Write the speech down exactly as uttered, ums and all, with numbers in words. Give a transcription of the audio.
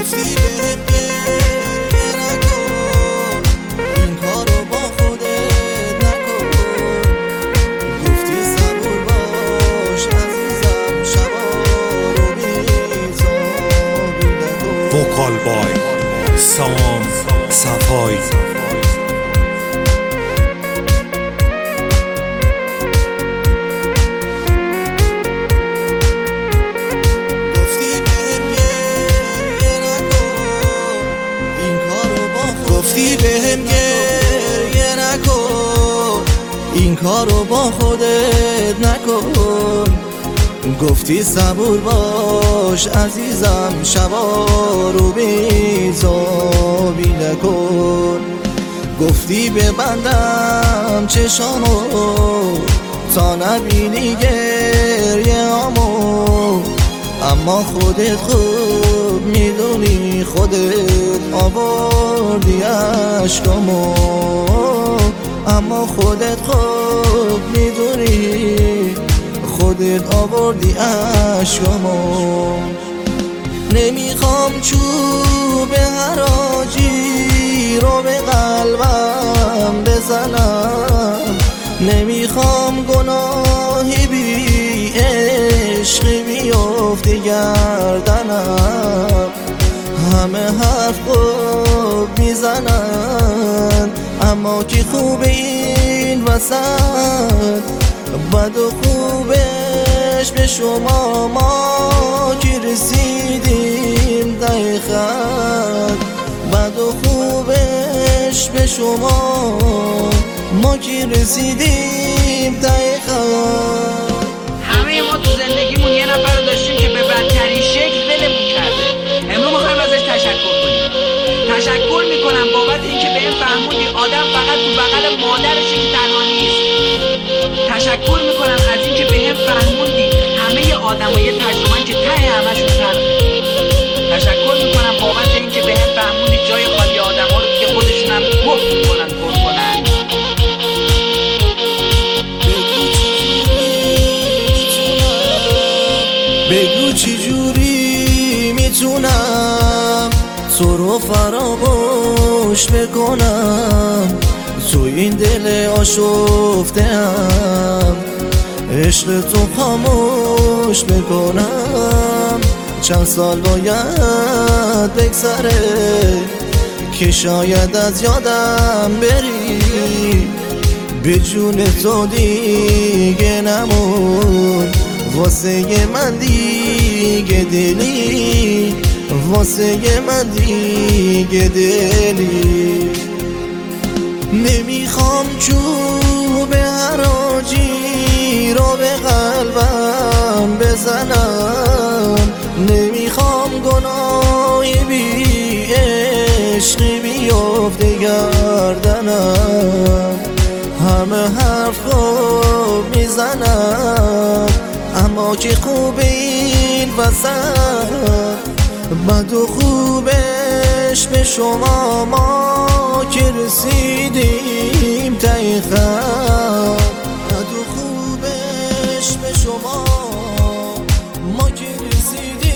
گفتی بهم گریه نکن، این کارو با خودت نکن. گفتی صبور باش عزیزم، شبا رو بی‌حسابی نکن. وکال بای سام صفایی. گفتی بهم گریه نکن، این کارو با خودت نکن. گفتی صبور باش عزیزم، شبا رو بی‌حسابی نکن. گفتی ببندم چشامو تا نبینی گریه‌امو، اما خودت خوب میدونی، خودت آوردی عشقامو. اما خودت خوب میدونی، خودت آوردی عشقامو. نمیخوام چوب حراجی رو به قلبم بزنم، نمیخوام گناهی بی عشقی بیفته گردنم. همه حرف خوب میزنن، اما کی خوب این وسط؟ بد و خوبش به شما، ما کی رسیدیم دقیقا. بد و خوبش به شما، ما کی رسیدیم دقیقا. همه ما تو زندگیمون یه نفر رو داشتیم که به بدترین شکل ولمون کرده. امروز میخوایم ازش تشکر کنیم. تشکر میکنم بابت اینکه بهم فهموندی آدم فقط تو بغل مادرشه که تنها نیست. تشکر میکنم از اینکه بهم فهموندی همه آدم‌ها یه تجربه‌ان که ته همشون فرقه. تشکر میکنم بابت اینکه بهم فهموندی جای خالی آدم‌ها رو که خودشون هم گفت میکنن پر کنن. بگو چی جوری میتونم تو رو فراموش بکنم، تو این دل آشفته‌ام عشق تو خاموش بکنم. چند سال باید بگذره که شاید از یادم بری، به جون تو دیگه نمون واسه من دیگه دلی، واسه من دیگه دلی. نمیخوام چوب حراجی رو به قلبم بزنم، نمیخوام گناهی بی عشقی بیفته گردنم. همه حرف خوب میزنم، اما که خوب این وسط؟ بد و خوبش به شما، ما که رسیدیم دقیقا. بد و خوبش به شما، ما که رسیدیم